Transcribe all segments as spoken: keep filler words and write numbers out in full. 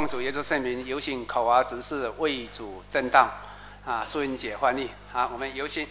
奉主耶稣圣名，有请口华执事为主正道，啊，素英姐翻译。好，我们有请。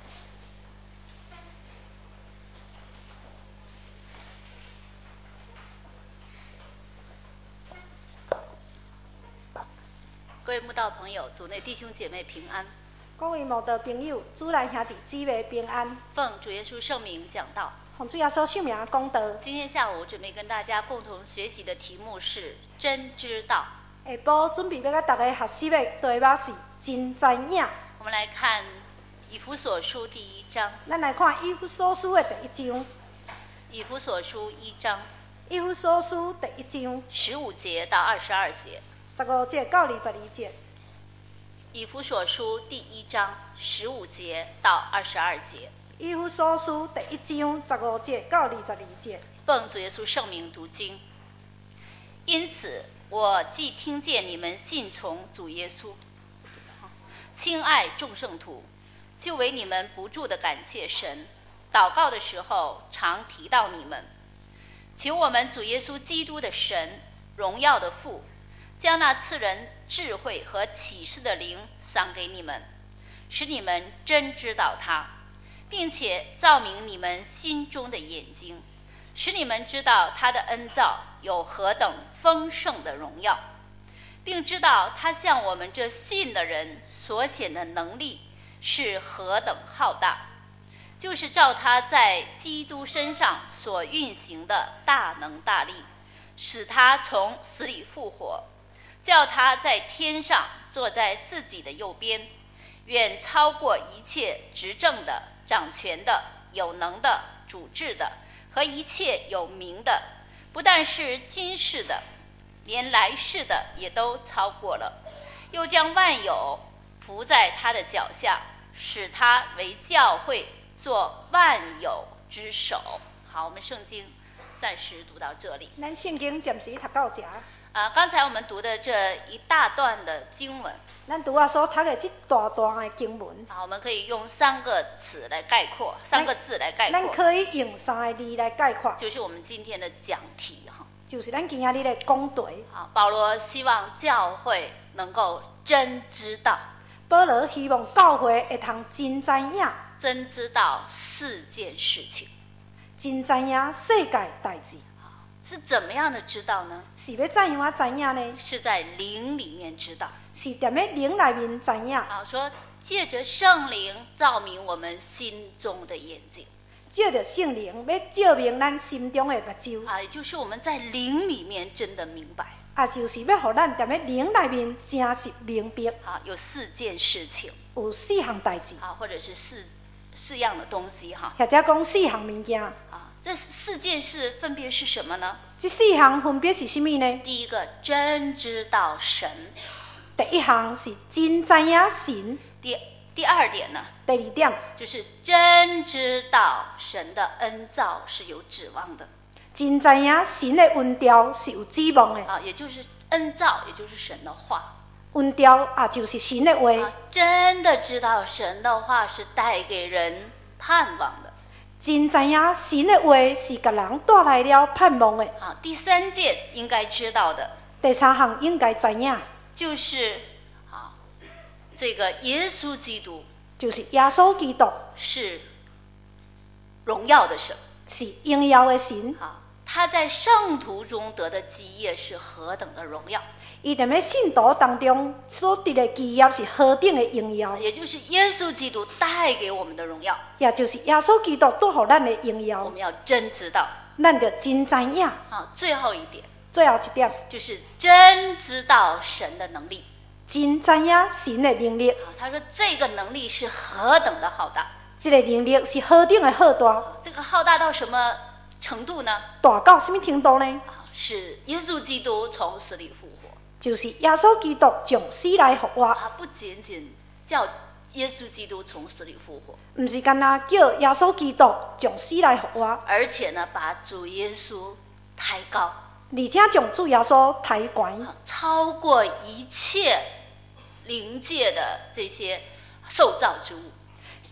各位慕道朋友、主内弟兄姐妹平安。 各位慕道朋友、主内兄弟姊妹平安。 奉主耶稣圣名讲道。 奉主耶稣圣名讲道。 今天下午准备跟大家共同学习的题目是真知道。 下晡准备要甲大家学习的题目是真知影。 我们来看以弗所书第一章。 咱来看以弗所书的第一章。 以弗所书一章。 以弗所书第一章。 十五节到二十二节。 十五节到二十二节。 以弗所书第一章十五节到二十二节。 以弗所书第一章十五节到二十二节。 奉主耶稣圣名读经。因此，我既听见你们信从主耶稣，亲爱众圣徒，就为你们不住的感谢神。祷告的时候，常提到你们，求我们主耶稣基督的神，荣耀的父，将那赐人智慧和启示的灵赏给你们，使你们真知道他，并且照明你们心中的眼睛，使你们知道他的恩召有何等丰盛的荣耀，并知道他向我们这信的人所显的能力是何等浩大，就是照他在基督身上所运行的大能大力，使他从死里复活，叫他在天上坐在自己的右边，远超过一切执政的、掌权的、有能的、主治的和一切有名的，不但是今世的，连来世的也都超过了，又将万有伏在他的脚下，使他为教会做万有之首。好，我们圣经暂时读到这里。 咱圣经暂时读到这。 啊，刚才我们读的这一大段的经文， 咱读啊所读的这大段的经文， 啊，我们可以用三个词来概括，三个字来概括。 咱可以用三个字来概括， 就是我们今天的讲题哈。 就是咱今仔日的讲题。 啊，保罗希望教会能够真知道。 保罗希望教会会通真知影， 真知道四件事情， 真知影世界代志。 是怎么样的知道呢？ 是要怎样啊知影呢？ 是在灵里面知道， 是踮咧灵内面知影。 啊，说借着圣灵照明我们心中的眼睛， 借着圣灵要照明咱心中的目睭。 啊，也就是我们在灵里面真的明白。 啊，就是要互咱踮咧灵内面真实明白。 啊，有四件事情， 有四项代志。 啊，或者是四四样的东西哈。 或者讲四项物件。 啊，这四件事分别是什么呢？ 这四项分别是什么呢？ 第一个，真知道神。 第一项是真知影神。 第第二点呢？ 第二点就是真知道神的恩召是有指望的。 真知影神的恩召是有指望的。 啊，也就是恩召，也就是神的话。 恩召啊，就是神的话。 啊，真的知道神的话是带给人盼望的。 真知影神的话是给人带来了盼望的。 啊，第三件应该知道的。 第三项应该知影。 就是啊，这个耶稣基督。 就是耶稣基督。 是荣耀的神。 是荣耀的神。 啊，他在圣徒中得的基业是何等的荣耀。 伊踮咧信徒当中所得的基业是何等的荣耀， 也就是耶稣基督带给我们的荣耀， 也就是耶稣基督带予咱的荣耀。 我们要真知道， 咱就真知影。 好，最后一点， 最后一点就是真知道神的能力， 真知影神的能力。 好，他说这个能力是何等的浩大， 这个能力是何等的浩大。 这个浩大到什么程度呢？ 大到什么程度呢？ 是耶稣基督从死里复活。 就是耶稣基督从死来复活。 啊，不仅仅叫耶稣基督从死里复活， 不是干那叫耶稣基督从死来复活， 而且呢，把主耶稣抬高， 而且将主耶稣抬高， 超过一切灵界的这些受造之物，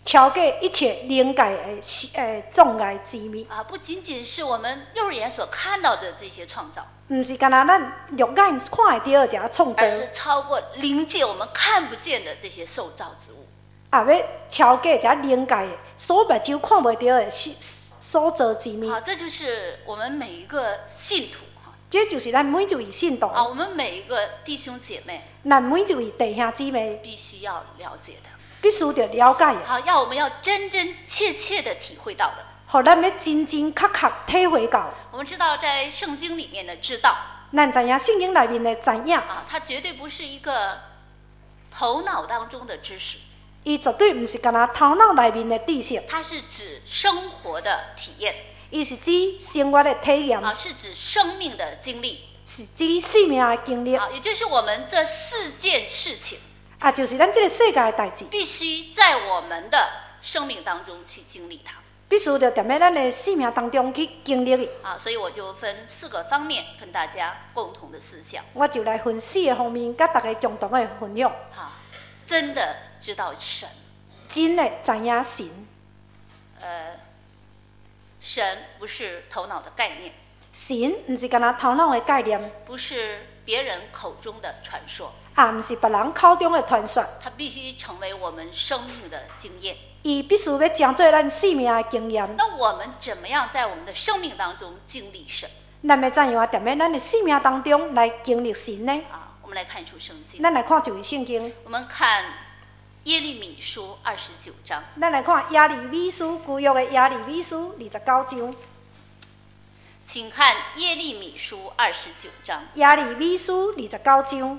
超过一切灵界的诶障碍之秘。 啊，不仅仅是我们肉眼所看到的这些创造， 毋是干那咱肉眼看会到的这创造， 而是超过灵界我们看不见的这些受造之物。 啊，要超过这灵界的所目睭看袂到的所造之秘。 好，这就是我们每一个信徒哈， 这就是咱每一位信徒啊，我们每一个弟兄姐妹， 咱每一位弟兄姊妹必须要了解的， 必须要了解的， 好，要我们要真真切切的体会到的。 互咱要真真确确体会到。 我们知道，在圣经里面的知道， 咱知影圣经内面的知影， 啊，它绝对不是一个头脑当中的知识， 伊绝对毋是干那头脑内面的知识， 它是指生活的体验， 伊是指生活的体验， 啊，是指生命的经历， 是指生命的经历， 啊，也就是我们这四件事情， 啊，就是咱这个世界的代志， 必须在我们的生命当中去经历它。 必须要踮在咱的生命当中去经历的。 啊，所以我就分四个方面跟大家共同的思想。 我就来分四个方面，甲大家共同的分享。 好，真的知道神， 真的知影神。 呃，神不是头脑的概念， 神毋是干那头脑的概念， 不是别人口中的传说， 啊，毋是别人口中的传说。 它必须成为我们生命的经验。 伊必须要成做咱生命的经验。 那我们怎么样在我们的生命当中经历神？ 咱要怎样啊？踮在咱的生命当中来经历神呢？ 啊，我们来看一处圣经。 咱来看一位圣经。 我们看耶利米书二十九章。 咱来看耶利米书旧约的耶利米书二十九章。 请看耶利米书二十九章。 耶利米书二十九章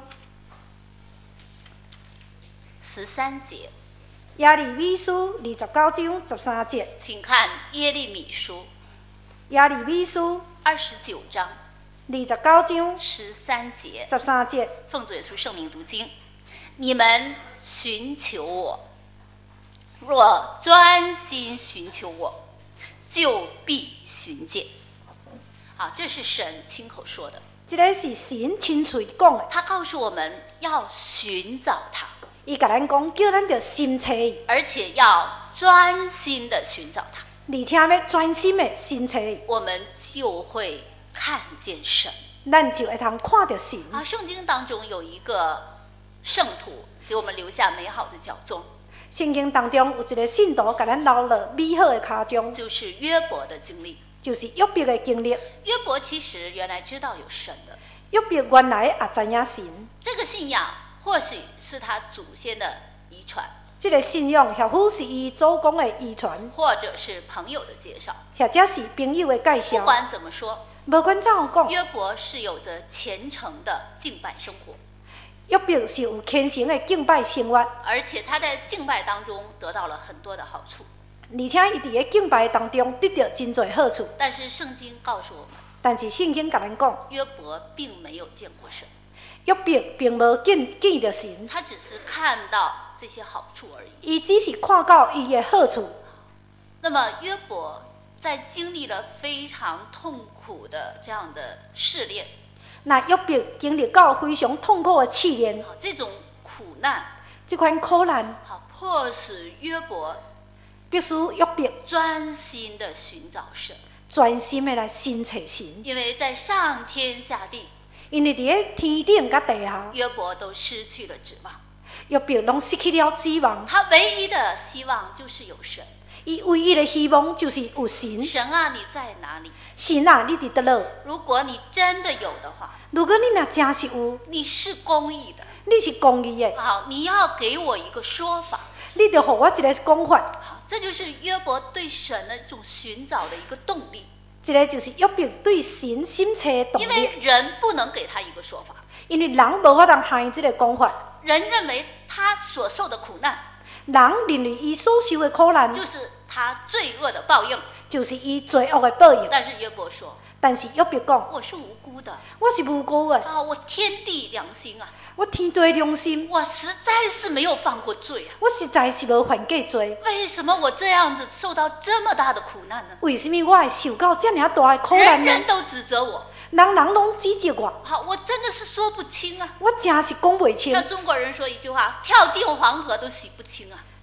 十三节。 耶利米书二十九章十三节。 请看耶利米书耶利米书二十九章二十九章十三节。 十三节。 奉主耶稣圣名读经。你们寻求我，若专心寻求我，就必寻见。啊，这是神亲口说的。 这个是神亲嘴讲的。 他告诉我们要寻找他。 伊甲咱讲，叫咱着心找伊， 而且要专心的寻找他， 而且要专心的心找伊， 我们就会看见神， 咱就会通看到神。 啊，圣经当中有一个圣徒给我们留下美好的脚踪， 圣经当中有一个信徒甲咱留了美好的脚踪， 就是约伯的经历， 就是约伯的经历。 约伯其实原来知道有神的， 约伯原来也知影神， 这个信仰或许是他祖先的遗传， 这个信仰或许是伊祖公的遗传， 或者是朋友的介绍， 或者是朋友的介绍。 不管怎么说， 无管怎样讲， 约伯是有着虔诚的敬拜生活， 约伯是有虔诚的敬拜生活， 而且他在敬拜当中得到了很多的好处， 而且伊伫咧敬拜当中得到真侪好处。 但是圣经告诉我们， 但是圣经甲咱讲， 约伯并没有见过神， 约伯并无见见着神， 他只是看到这些好处而已。 伊只是看到伊的好处。 那么约伯在经历了非常痛苦的这样的试炼， 那约伯经历到非常痛苦的试炼， 好，这种苦难， 这款苦难， 好，迫使约伯必须约伯专心的寻找神， 专心的来寻找神， 因为在上天下地， 因为伫咧天顶甲地下， 约伯都失去了指望， 约伯拢失去了指望。 他唯一的希望就是有神。 伊唯一的希望就是有神。 神啊，你在哪里？ 神啊，你伫倒落？ 如果你真的有的话， 如果你若真是有， 你是公义的， 你是公义的， 好，你要给我一个说法。 你就给我一个讲法。 好，这就是约伯对神的一种寻找的一个动力。 这个就是约伯对神心切的动力。 因为人不能给他一个说法， 因为人无法通下这个讲法。 人认为他所受的苦难， 人认为伊所受的苦难， 就是他罪恶的报应， 就是伊罪恶的报应。 但是约伯说， 但是约伯讲， 我是无辜的， 我是无辜的。 啊，我天地良心啊， 我天地良心， 我实在是没有犯过罪啊。 我实在是无犯过罪。 为什么我这样子受到这么大的苦难呢？ 为什么我会受到这样大的苦难呢？ 人人都指责我， 人人拢指责我。 好，我真的是说不清啊。 我真是讲不清。 像中国人说一句话，跳进黄河都洗不清啊。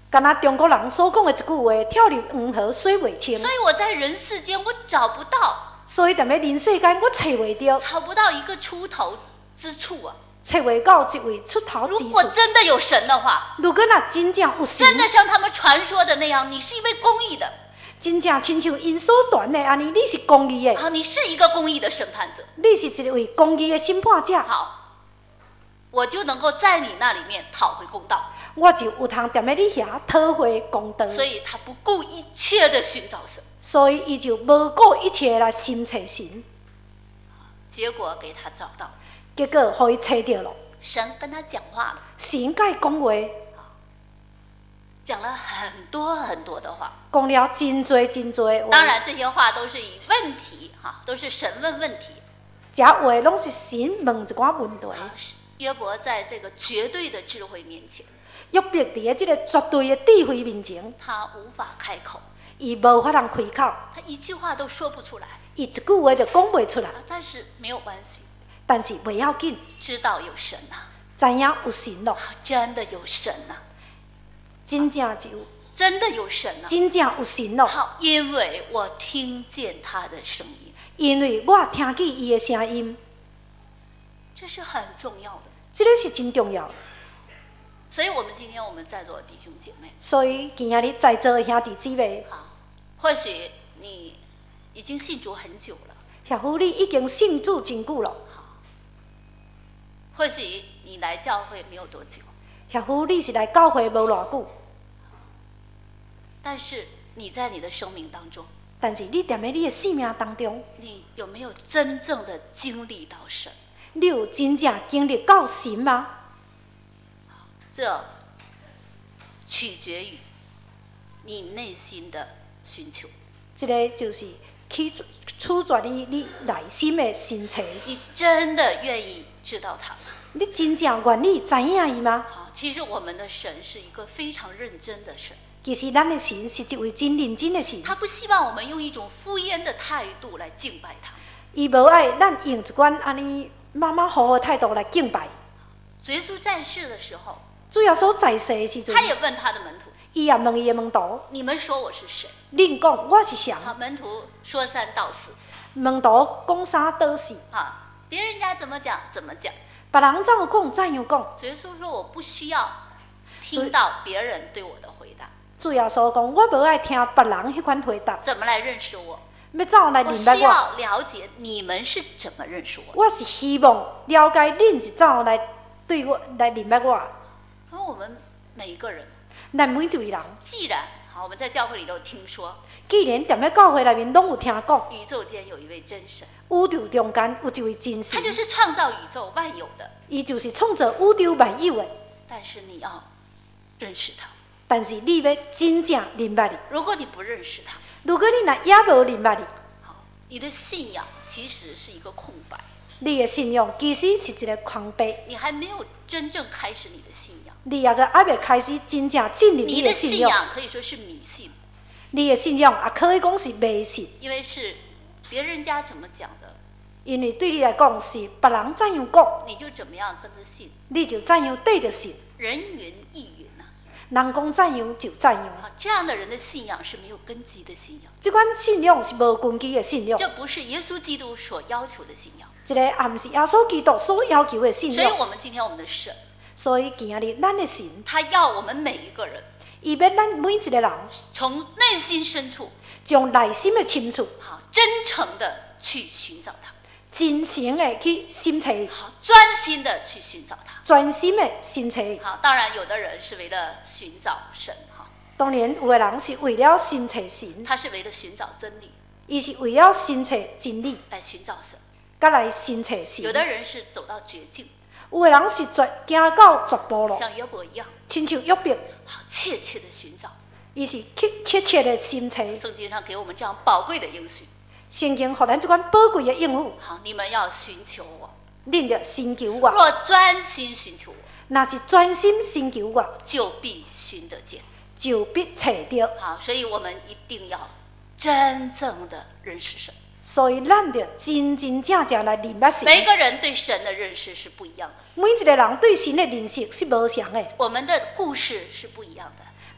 敢若中国人所讲的一句话：跳入黄河水未清。 所以我在人世间我找不到， 所以踮咧人世间我找袂到， 找不到一个出头之处啊。 找袂到一位出头之处。 如果真的有神的话， 如果若真正有神， 真的像他们传说的那样，你是一位公义的， 真正亲像因所传的安尼，你是公义的， 好，你是一个公义的审判者， 你是一位公义的审判者。 好，我就能够在你那里面讨回公道。 我就有通踮咧你遐讨回公道。 所以他不顾一切的寻找神， 所以伊就无顾一切来寻找神， 结果给他找到， 结果互伊找到了。 神跟他讲话了， 神甲伊讲话， 讲了很多很多的话， 讲了真多真多的话。 当然这些话都是以问题哈，都是神问问题。 这话拢是神问一寡问题。 约伯在这个绝对的智慧面前， 约伯伫咧这个绝对的智慧面前， 他无法开口， 伊无法通开口， 他一句话都说不出来， 伊一句话就讲袂出来。 但是没有关系， 但是袂要紧， 知道有神啊， 知影有神咯， 真的有神啊， 真正就真的有神啊， 真正有神咯。 好，因为我听见他的声音， 因为我听见伊的声音， 这是很重要的， 这个是真重要的。 所以我们今天我们在座的弟兄姐妹， 所以今仔日在座的兄弟姊妹， 好，或许你已经信主很久了， 或许你已经信主真久了， 好，或许你来教会没有多久， 或许你是来教会无偌久， 但是你在你的生命当中， 但是你踮咧你的生命当中， 你有没有真正的经历到神？ 你有真正经历到神吗？ 这取决于你内心的寻求。 这个就是取取决于你内心的心情。 你真的愿意知道他吗？ 你真正愿意知影伊吗？ 好，其实我们的神是一个非常认真的神。 其实咱的神是一位真认真的神。 他不希望我们用一种敷衍的态度来敬拜他。 伊无爱咱用一款安尼马马虎虎的态度来敬拜。 主耶稣在世的时候， 主耶稣在世的时阵， 他也问他的门徒， 伊也问伊的门徒： 你们说我是谁？ 恁讲我是谁？ 好，门徒说三道四。 门徒讲三道四。 啊，别人家怎么讲怎么讲。 别人怎么讲怎样讲。 主耶稣说我不需要听到别人对我的回答。 主耶稣讲我无爱听别人迄款回答。 怎么来认识我？ 要怎样来认识我？ 我需要了解你们是怎么认识我的。 我是希望了解恁是怎样来对我来认识我。 而我们每一个人， 咱每一位人， 既然好，我们在教会里头听说， 既然踮咧教会内面拢有听讲， 宇宙间有一位真神， 宇宙中间有一位真神， 他就是创造宇宙万有的， 伊就是创造宇宙万有的。 但是你要认识他， 但是你要真正认识伊。 如果你不认识他， 如果你若也无认识伊， 好，你的信仰其实是一个空白。 你的信仰其实是一个空白， 你还没有真正开始你的信仰， 你也个还未开始真正进入你的信仰。 信仰可以说是迷信， 你的信仰也可以讲是迷信， 因为是别人家怎么讲的， 因为对你来讲是别人怎样讲， 你就怎么样跟着信， 你就怎样对着信。 人云亦云啊， 人讲怎样就怎样。 好，这样的人的信仰是没有根基的信仰。 这款信仰是无根基的信仰， 这不是耶稣基督所要求的信仰。 这个也不是耶稣基督所要求的信仰。 所以我们今天我们的神， 所以今日咱的神， 他要我们每一个人， 伊要咱每一个人从内心深处， 从内心的深处， 好，真诚的去寻找他， 真诚的去审查， 好，专心的去寻找他， 专心的审查。 好，当然有的人是为了寻找神，哈， 当然有的人是为了审查神， 他是为了寻找真理， 伊是为了审查真理， 来寻找神。 甲来审查神。 有的人是走到绝境， 有的人是绝行到绝步路， 像约伯一样， 亲像约伯， 好，切切的寻找。 伊是切切切的审查。 圣经上给我们这样宝贵的应许， 圣经予咱这款宝贵的应许。 好，你们要寻求我， 恁着寻求我。 若专心寻求我， 若是专心寻求我， 就必寻得见， 就必找到。 好，所以我们一定要真正的认识神。 所以咱着真真正正来认识神。 每个人对神的认识是不一样的， 每一个人对神的认识是无相的。 我们的故事是不一样的，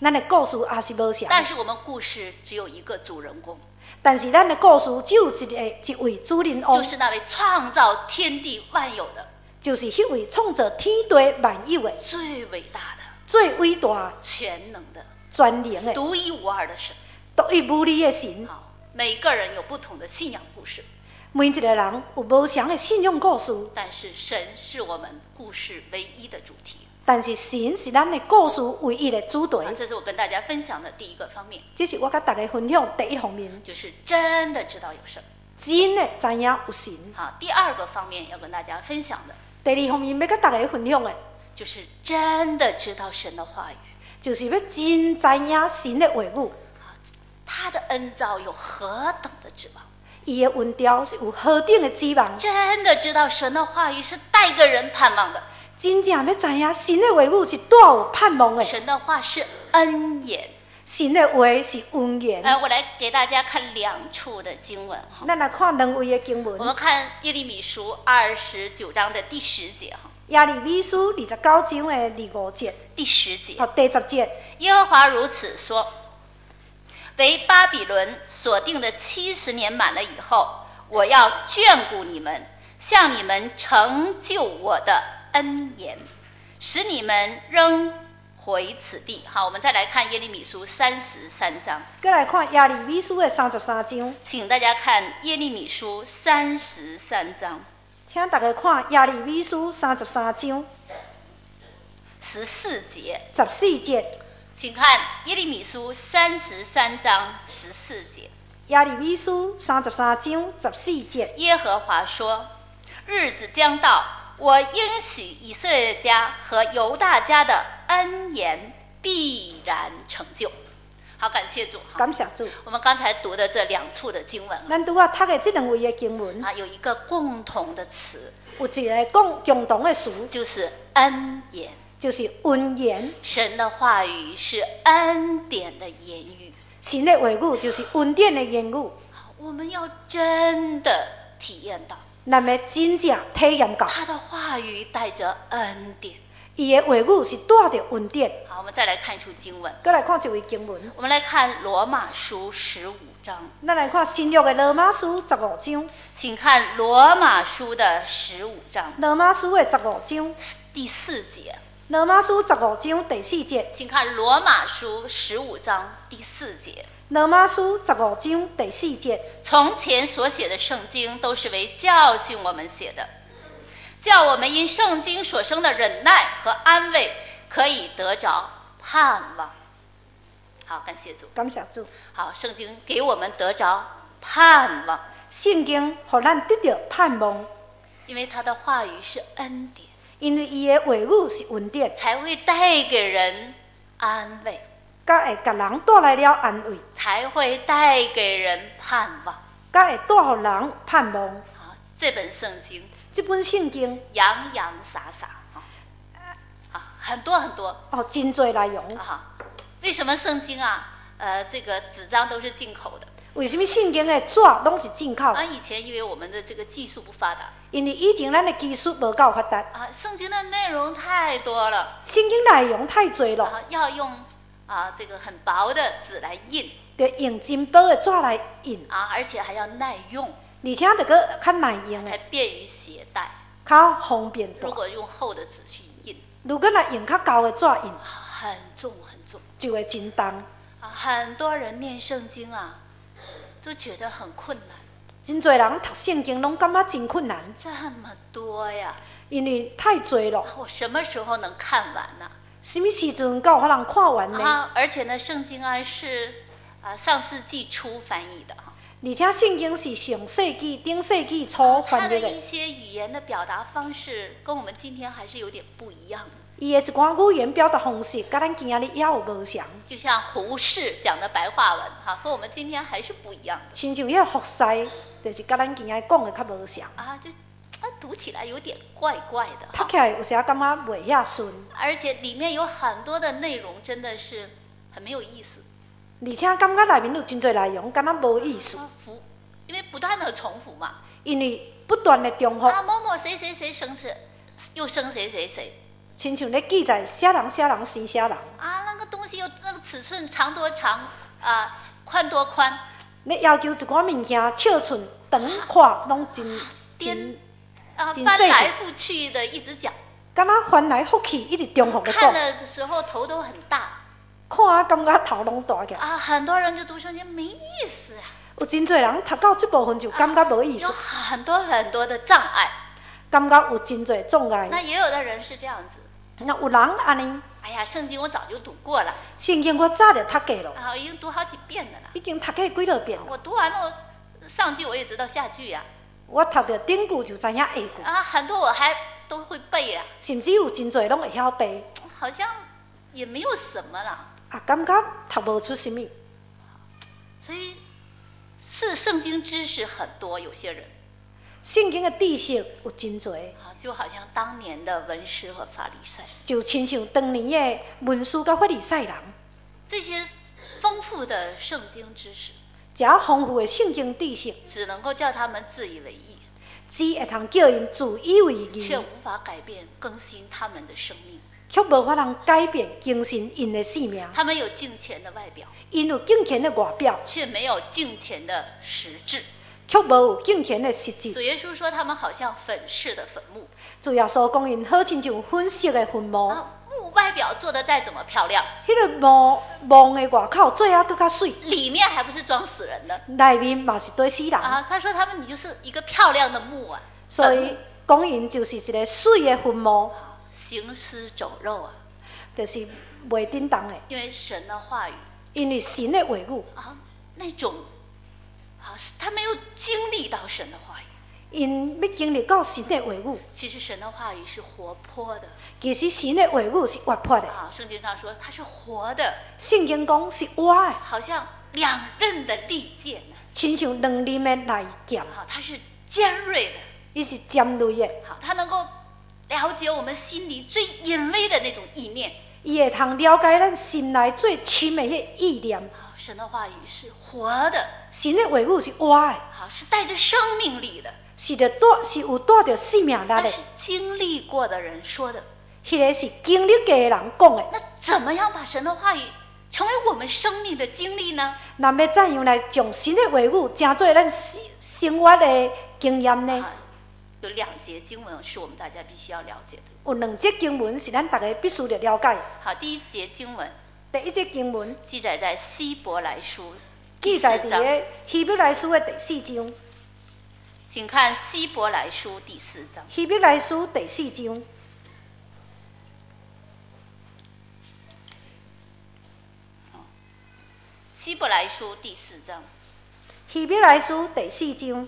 咱的故事也是无相。 但是我们故事只有一个主人公， 但是咱的故事只有一个一位主人翁， 就是那位创造天地万有的， 就是迄位创造天地万有的最伟大的、 最伟大、 全能的、 全能的、 独一无二的神。 独一无二的神。 好，每个人有不同的信仰故事， 每一个人有无相的信仰故事， 但是神是我们故事唯一的主题。 但是神是咱的故事唯一的主题。 啊，这是我跟大家分享的第一个方面。 这是我跟大家分享第一方面， 就是真的知道有神， 真的知影有神。 好，第二个方面要跟大家分享的， 第二方面要跟大家分享的， 就是真的知道神的话语， 就是要真知影神的话语。 他的恩造有何等的指望？ 伊的恩调是有何等的指望？ 真的知道神的话语是带给人盼望的， 真正要知影神的话语是带有盼望的。 神的话是恩言， 神的话是恩言。 呃，我来给大家看两处的经文哈。 咱来看两位的经文。 我们看耶利米书二十九章的第十节哈。 耶利米书二十九章的第五节。 第十节。 哦，第十节。 耶和华如此说。为巴比伦所定的七十年满了以后，我要眷顾你们，向你们成就我的恩言，使你们仍回此地。好，我们再来看耶利米书三十三章。 再来看耶利米书的三十三章。 请大家看耶利米书三十三章。 请大家看耶利米书三十三章十四节。 十四节。 请看耶利米书三十三章十四节。 耶利米书三十三章十四节。 耶和华说：日子将到，我应许以色列家和犹大家的恩言必然成就。好，感谢主。 感谢主。 我们刚才读的这两处的经文， 咱拄啊读的这两位的经文啊，有一个共同的词， 有一个共共同的词， 就是恩言。 就是恩言。 神的话语是恩典的言语， 神的话语就是恩典的言语。 我们要真的体验到， 咱要真正体验到， 他的话语带着恩典， 伊的话语是带着恩典。 好，我们再来看一处经文。 再来看一位经文。 我们来看罗马书十五章。 咱来看新约的罗马书十五章。 请看罗马书的十五章。 罗马书的十五章第四节。 罗马书十五章第四节。 请看罗马书十五章第四节。 罗马书十五章第四节。 从前所写的圣经都是为教训我们写的，叫我们因圣经所生的忍耐和安慰，可以得着盼望。好，感谢主。 感谢主。 好，圣经给我们得着盼望。 圣经让咱得到盼望， 因为他的话语是恩典， 因为伊的话语是恩典， 才会带给人安慰， 才会给人带来了安慰， 才会带给人盼望， 才会带给人盼望。 好，这本圣经， 这本圣经洋洋洒洒啊，啊，很多很多哦，真多内容啊。为什么圣经啊，呃，这个纸张都是进口的？ 为什么圣经的纸拢是进口？ 啊，以前因为我们的这个技术不发达， 因为以前咱的技术无够发达。 啊，圣经的内容太多了， 圣经内容太多了， 啊，要用啊这个很薄的纸来印， 得用真薄的纸来印， 啊，而且还要耐用， 而且得个较耐用的， 才便于携带， 较方便带。 如果用厚的纸去印， 如果来用较厚的纸印， 很重很重， 就会真重。 啊，很多人念圣经啊，都觉得很困难。 真多人读圣经拢感觉真困难， 这么多呀， 因为太多了。 我什么时候能看完呢？ 什么时阵才有法人看完呢？ 啊，而且呢，圣经啊是啊上世纪初翻译的哈。 而且圣经是上世纪、顶世纪初翻译的。 它的一些语言的表达方式跟我们今天还是有点不一样的。 伊的一寡语言表达方式，跟咱今仔日也有无相。 就像胡适讲的白话文哈，和我们今天还是不一样的。 亲像迄个福西，就是跟咱今仔日讲的较无相。 啊，就啊读起来有点怪怪的。 读起来有时感觉袂遐顺。 而且里面有很多的内容真的是很没有意思。 而且感觉内面有真多内容，敢若无意思。 啊，复，因为不断的重复嘛。 因为不断的重复。 啊，某某谁谁谁生吃，又生谁谁谁。 亲像咧记载写人写人生写人。 啊，那个东西西有那个尺寸长多长啊，宽多宽。 你要求一寡物件尺寸、长、宽拢真颠真啊， 真细致， 翻来覆去的一直讲。 敢若翻来覆去一直重复的看讲， 的时候头都很大。 看啊感觉头拢大起来。 啊，很多人就读圣经没意思啊。 有真侪人读到这部分就感觉无意思， 有很多很多的障碍。 感觉有真侪障碍。 那也有的人是这样子。 那有人安尼， 哎呀，圣经我早就读过了。 圣经我早就读过了， 啊，已经读好几遍了啦。 已经读过几落遍了。 我读完了上句，我也知道下句呀、 我读到顶句就知影下句。 啊，很多我还都会背啊。 甚至有真侪拢会晓背。 好像也没有什么啦。 啊，感觉读无出什么。 所以是圣经知识很多，有些人。 圣经的知识有真侪， 啊，就好像当年的文士和法利赛， 就亲像当年的文士甲法利赛人， 这些丰富的圣经知识， 这丰富的圣经知识， 只能够叫他们自以为意， 只会通叫因自以为意， 却无法改变更新他们的生命， 却无法通改变更新因的性命。 他们有敬虔的外表， 因有敬虔的外表， 却没有敬虔的实质。 却无有敬虔的实质。 主耶稣说他们好像粉饰的坟墓。 主耶稣讲因好亲像粉饰的坟墓。 啊，墓外表做的再怎么漂亮， 迄个墓墓的外口做啊搁较水， 里面还不是装死人的。 内面嘛是堆死人。 啊，他说他们你就是一个漂亮的墓啊。 所以讲因就是一个水的坟墓。 行尸走肉啊， 就是袂叮当的。 因为神的话语， 因为神的话语啊，那种啊，他没有经历到神的话语。 因要经历到神的话语。 其实神的话语是活泼的。 其实神的话语是活泼的。 啊，圣经上说它是活的。 圣经讲是活的。 好像两刃的利剑啊， 亲像两刃的利剑。 好，它是尖锐的。 伊是尖锐的。 好，它能够了解我们心里最隐微的那种意念。 伊会通了解咱心内最深的迄意念。 好，神的话语是活的。 神的话语是活的。 好，是带着生命力的。 是着带是有带着生命力的。 那是经历过的人说的。 迄个是经历过的人讲的。 那怎么样把神的话语成为我们生命的经历呢？ 咱要怎样来将神的话语成做咱生活的经验呢？ 啊，有两节经文是我们大家必须要了解的。 有两节经文是咱大家必须得了解。 好，第一节经文。 第一节经文记载在希伯来书记载伫个希伯来书的第四章。 请看希伯来书第四章。 希伯来书第四章。 希伯来书第四章。 希伯来书第四章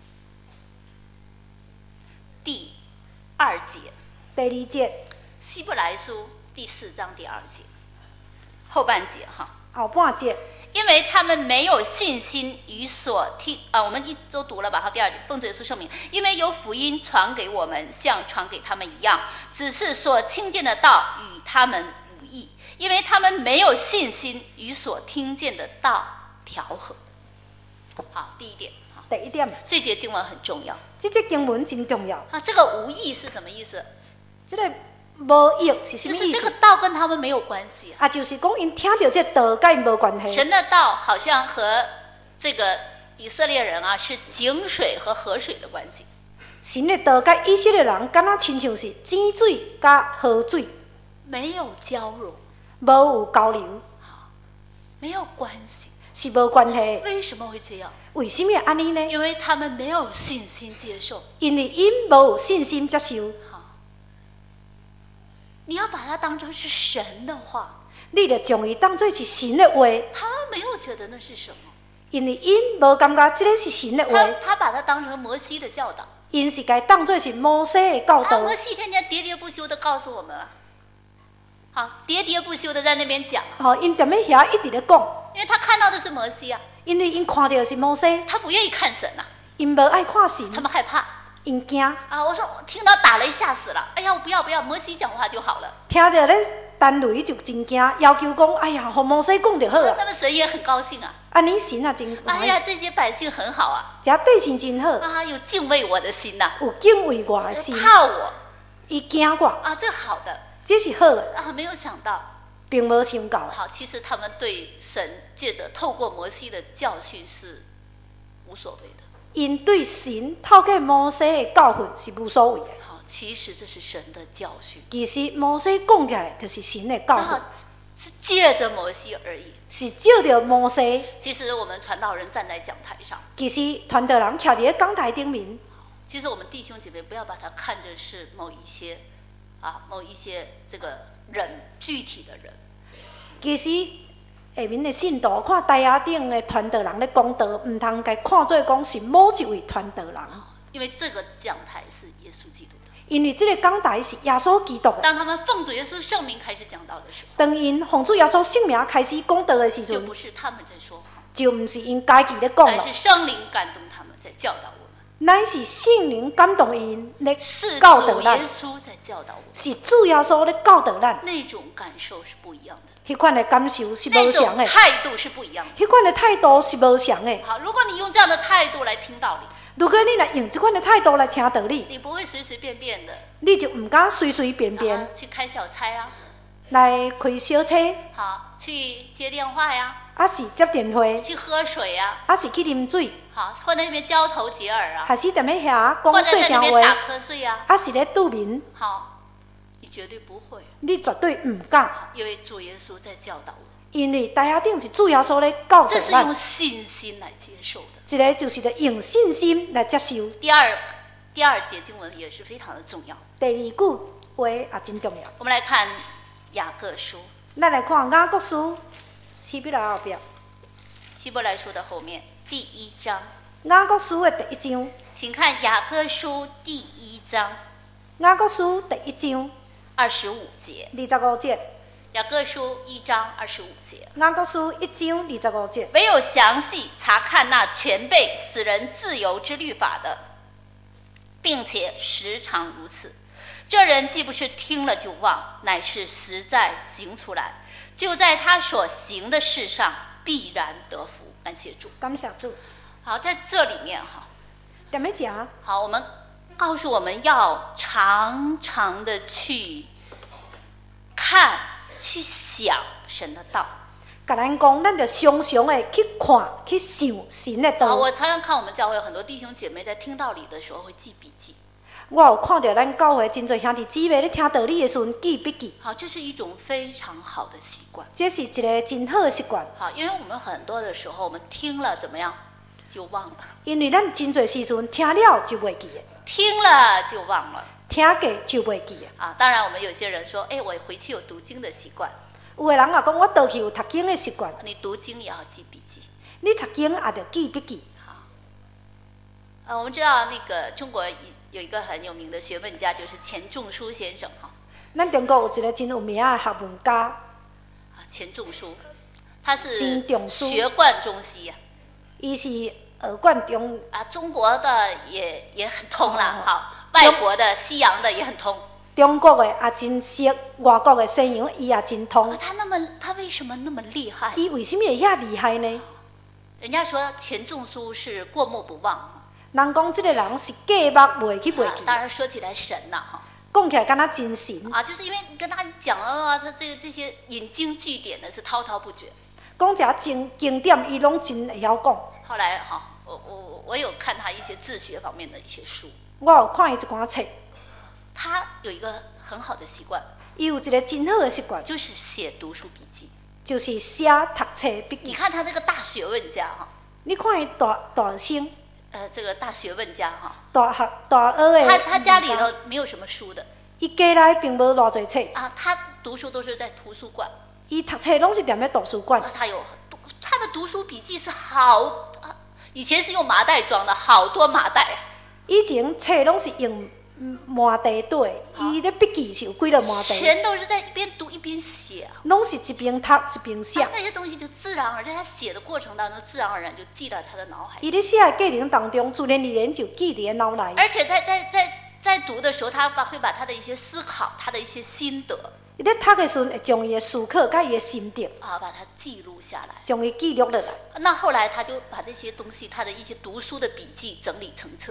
第二节。 第二节。 希伯来书第四章第二节，后半节哈。 后半节。 因为他们没有信心与所听啊，我们一都读了吧？好，第二节，奉主耶稣圣名，因为有福音传给我们，像传给他们一样，只是所听见的道与他们无异，因为他们没有信心与所听见的道调和。好，第一点。 第一点。 这节经文很重要。 这节经文真重要。 啊，这个无异是什么意思？ 这个无益是什么意思？ 就是这个道跟他们没有关系啊。啊，就是讲因听到这道跟因无关系。 神的道好像和这个以色列人啊是井水和河水的关系。 神的道跟以色列人敢若亲像是井水加河水， 没有交融， 无有交流， 没有关系， 是无关系。 为什么会这样？ 为什么安尼呢？ 因为他们没有信心接受。 因为因无有信心接受。 你要把它当成是神的话， 你就将伊当作是神的话。 他没有觉得那是什么， 因为因无感觉这个是神的话。 他他把它当成摩西的教导。 因是该当作是摩西的教导。 啊，摩西天天喋喋不休的告诉我们啊，好，喋喋不休的在那边讲。 哦，因踮咧遐一直咧讲。 因为他看到的是摩西啊。 因为因看到的是摩西。 他不愿意看神啊。 因无爱看神。 他们害怕。 因惊啊！我说我听到打雷吓死了，哎呀，我不要不要，摩西讲话就好了。 听到咧单雷就真惊，要求讲，哎呀，和摩西讲就好啊。 那么神也很高兴啊。 啊，你神啊真。 哎呀，这些百姓很好啊。 这百姓真好。 啊，有敬畏我的心呐、啊。 有敬畏我的心。 怕我。 伊惊我。 啊，这好的。 这是好的。 啊，没有想到。 并无想到。 好，其实他们对神借着透过摩西的教训是无所谓的。 因对神透过摩西的教训是无所谓的。 好，其实这是神的教训。 其实摩西讲起来就是神的教训， 是借着摩西而已。 是照着摩西。 其实我们传道人站在讲台上， 其实传道人徛伫讲台顶面。 其实我们弟兄姐妹不要把它看成是某一些啊某一些这个人具体的人。 其实下面的信徒看台下顶的传道人咧讲道，唔通该看做讲是某一位传道人。 因为这个讲台是耶稣基督的。 因为这个讲台是耶稣基督的。 当他们奉主耶稣圣名开始讲道的时候， 当因奉主耶稣圣名开始讲道的时阵， 就不是他们在说话， 就唔是因家己咧讲了， 乃是圣灵感动他们在教导我们。 乃是圣灵感动因咧教导咱， 是主耶稣在教导我们， 是主耶稣咧教导咱。 那种感受是不一样的， 迄款的感受是无那相的， 种态度是不一样的， 迄款的态度是无相的。 好，如果你用这样的态度来听道理， 如果你来用这款的态度来听道理， 你不会随随便便的， 你就唔敢随随便便、 啊、去开小差啊， 来开小车， 好，去接电话呀， 还是接电话， 去喝水呀， 还是去啉水， 好，或在那边交头接耳啊， 还是踮咧遐或者讲细声在那边打话， 瞌睡呀， 还是咧堵面， 好，你绝对不会， 你绝对唔敢， 因为主耶稣在教导我。 因为台下顶是主耶稣咧教导这是用咱， 信心来接受的。 一个就是咧用信心来接受。 第二，第二节经文也是非常的重要。 第二句话也真重要。 我们来看雅各书， 咱来看雅各书，希伯来后壁， 希伯来书的后面第一章， 雅各书的第一章， 请看雅各书第一章雅各书第一章二十五节。 二十五节。 雅各书一章二十五节， 雅各书一章二十五节， 唯有详细查看那全备使人自由之律法的，并且时常如此，这人既不是听了就忘，乃是实在行出来，就在他所行的事上必然得福。感谢主， 感谢主。 好，在这里面哈， 踮咧食， 好，我们告诉我们要常常的去看。去想神的道， 甲咱讲，咱就常常的去看、去想神的道。 好，我常常看我们教会有很多弟兄姐妹在听道理的时候会记笔记。 我有看到咱教会真侪兄弟姊妹咧听道理的时阵记笔记。 好，这是一种非常好的习惯。 这是一个真好的习惯。 好，因为我们很多的时候，我们听了怎么样就忘了。 因为咱真侪时阵听了就袂记的。 听了就忘了。 听过就袂记的。 啊，当然我们有些人说，哎，我回去有读经的习惯。 有的人也讲，我倒去有读经的习惯。 你读经也要记笔记。 你读经也得记笔记。 好。呃，我们知道那个中国有一个很有名的学问家，就是钱钟书先生哈。 咱中国有一个真有名的学问家。 啊，钱钟书，他是学贯中西呀、 啊。伊是呃贯中。 啊，中国的也也很通啦，哦、好。外国的、西洋的也很通， 中国的也真识，外国的西洋伊也真通。 他那么，他为什么那么厉害？ 伊为什么会遐厉害呢？ 人家说钱钟书是过目不忘。 人讲这个人是过目袂去袂记、 啊。当然说起来神呐、啊、哈， 讲起来敢若真神啊，就是因为跟他讲啊，他这这些引经据典的是滔滔不绝。 讲这经经典，伊拢真会晓讲。 后来哈、啊，我我我有看他一些自学方面的一些书。 我有看伊一寡册， 他有一个很好的习惯， 伊有一个真好的习惯， 就是写读书笔记， 就是写读册笔记。 你看他这个大学问家哈， 你看伊大大生， 呃，这个大学问家哈， 大学大学的， 他他家里头没有什么书的， 伊家内并无偌侪册啊，他读书都是在图书馆， 伊读册拢是踮咧图书馆。 啊，他有他的读书笔记是好啊，以前是用麻袋装的，好多麻袋。 以前册拢是用麻袋对，伊咧笔记是有几个麻袋， 全都是在一边读一边写、啊， 拢是一边读一边写、 啊。那些东西就自然而然，在他写的过程当中，自然而然就记在他的脑海。 伊咧写的过程当中，自然而然就记伫脑内。 而且在在在在读的时候，他把会把他的一些思考，他的一些心得， 伊咧读的时阵会将伊的思考甲伊的心得啊，把它记录下来， 将伊记录落来。 那后来他就把这些东西，他的一些读书的笔记整理成册。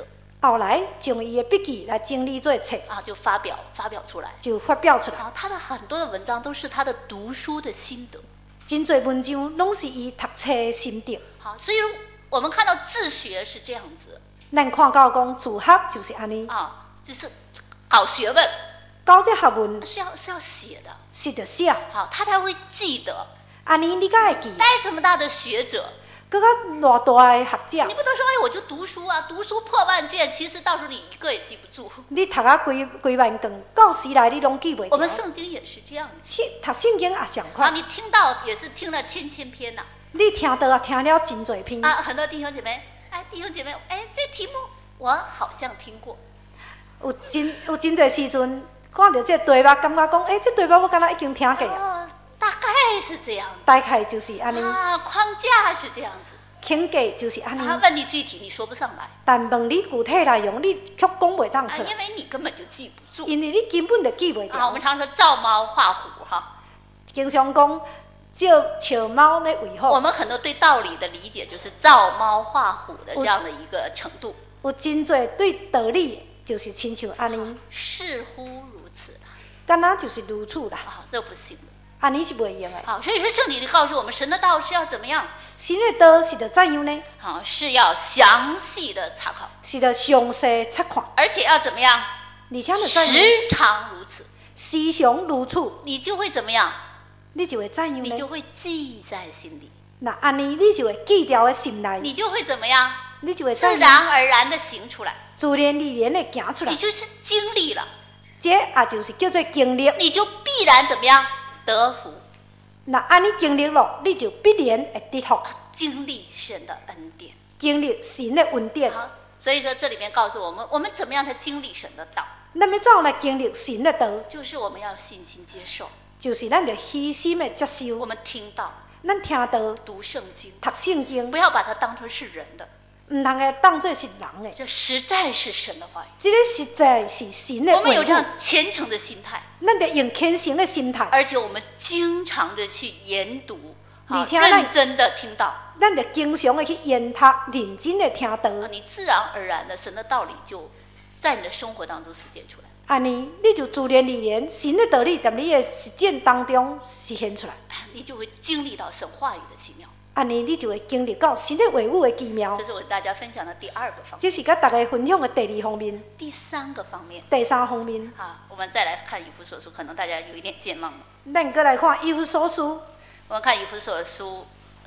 后来将伊的笔记来整理做册， 啊，就发表发表出来。 就发表出来。 啊，他的很多的文章都是他的读书的心得。 真侪文章拢是伊读册的心得。 好，所以我们看到自学是这样子。 咱看到讲自学就是安尼。 啊，就是搞学问。 搞这学问是要是要写的。 是得写。 好，他才会记得。 安尼你才会记。 再这么大的学者。 搁较偌大的学者， 你不能说哎，我就读书啊，读书破万卷，其实到时候你一个也记不住。 你读啊几几万卷，到时来你拢记袂住。 我们圣经也是这样子。 读圣经也相款。 啊，你听到也是听了千千篇呐、啊。 你听到啊，听了真侪篇。 啊，很多弟兄姐妹，哎，弟兄姐妹，哎，这题目我好像听过。 有真有真侪时阵，看到这题目，感觉讲，哎，这题目我敢若已经听过啊。 哦，大概是这样。 大概就是安尼。 啊，框架是这样子。 框架就是安尼。 他问你具体，你说不上来。 但问你具体内容，你却讲袂当出来。 啊，因为你根本就记不住。 因为你根本就记袂住。 啊，我们常说照猫画虎哈。 经常讲照笑猫来为好。 我们很多对道理的理解就是照猫画虎的这样的一个程度。 有真侪对道理就是亲像安尼。 似乎如此啦。 敢若就是如此啦。 啊，这不行。 安尼是袂用的。 好，所以说圣经里告诉我们，神的道是要怎么样？ 神的道是得怎样呢？ 好，是要详细的查考， 是得详细查看， 而且要怎么样？ 而且得时常如此， 时常如此， 你就会怎么样？ 你就会怎样呢？ 你就会记在心里。 那安尼你就会记掉在心内。 你就会怎么样？ 你就会自然而然的行出来， 自然而然的行出来。 你就是经历了， 这也就是叫做经历。 你就必然怎么样得福？ 那安尼经历了，你就必然会得福。 经历神的恩典， 经历神的恩典。 好，所以说这里面告诉我们，我们怎么样才经历神的道？ 那么怎样来经历神的道？ 就是我们要信心接受， 就是咱得虚心的接受。 我们听到， 咱听到， 读圣经， 读圣经， 不要把它当成是人的， 唔通个当作是人的。 这实在是神的话语， 这个实在是神的话语。 我们有这样虔诚的心态， 咱得用虔诚的心态， 而且我们经常的去研读。 而且认真的听到， 咱就经常的去研读，认真的听到。 你自然而然的神的道理就在你的生活当中实践出来。 安尼，你就自然而然，神的道理在你的实践当中实现出来。 你就会经历到神话语的奇妙。 安尼，你就会经历到神的话语的奇妙。 这是我跟大家分享的第二个方面。 这是跟大家分享的第二方面。 第三个方面。 第三方面。 好，我们再来看以弗所书，可能大家有一点健忘了。 咱再来看以弗所书。 我们看以弗所书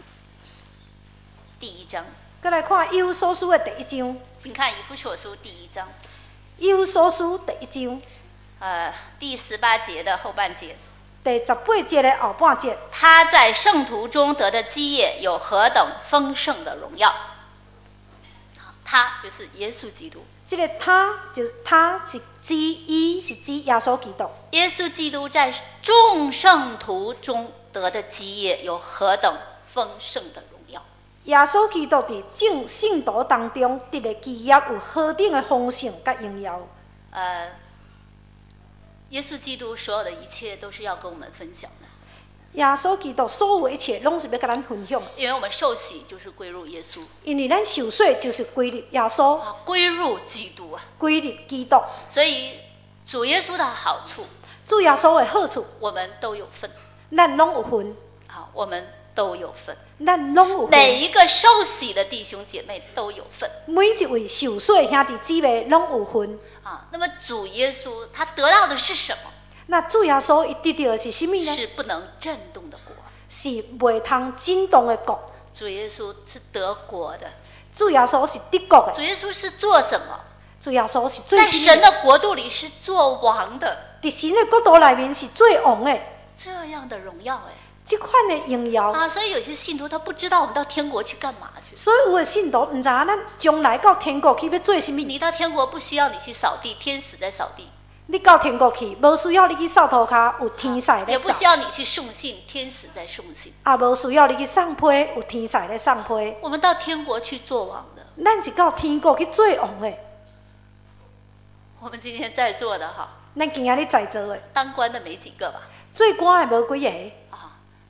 第一章。 再来看以弗所书的第一章。 请看以弗所书第一章。 以弗所书第一章。 呃，第十八节的后半节。 第十八节的后半节。 他在圣徒中得的基业有何等丰盛的荣耀？他就是耶稣基督。 这个他就是他是指伊是指耶稣基督。 耶稣基督在众圣徒中得的基业有何等丰盛的荣耀？ 耶稣基督在众圣徒当中得的基业有何等的丰盛甲荣耀？ 呃，耶稣基督所有的一切都是要跟我们分享的。 耶稣基督所有一切拢是要跟咱分享。 因为我们受洗就是归入耶稣。 因为咱受洗就是归入耶稣。 啊，归入基督啊。 归入基督。 所以主耶稣的好处， 主耶稣的好处， 我们都有份。 咱拢有份。 好，我们都有份。 咱拢有份。 每一个受洗的弟兄姐妹都有份。 每一位受洗的兄弟姊妹拢有份。 啊，那么主耶稣他得到的是什么？ 那主耶稣伊得到的是什么呢？ 是不能震动的国， 是袂通震动的国。 主耶稣是得国的， 主耶稣是得国的。 主耶稣是做什么？ 主耶稣是最在神的国度里是做王的， 在神的国度内面是最王的。 这样的荣耀哎， 这款的荣耀啊！所以有些信徒他不知道我们到天国去干嘛去。 所以有的信徒唔知咱将来到天国去要做什么。 你到天国不需要你去扫地，天使在扫地。 你到天国去，无需要你去扫涂骹，有天使咧扫。 也不需要你去送信，天使在送信。 啊，无需要你去送批，有天使咧送批。 我们到天国去做王的。 咱是到天国去做王的。 我们今天在座的哈， 咱今仔日在座的， 当官的没几个吧？ 做官的无几个。 啊，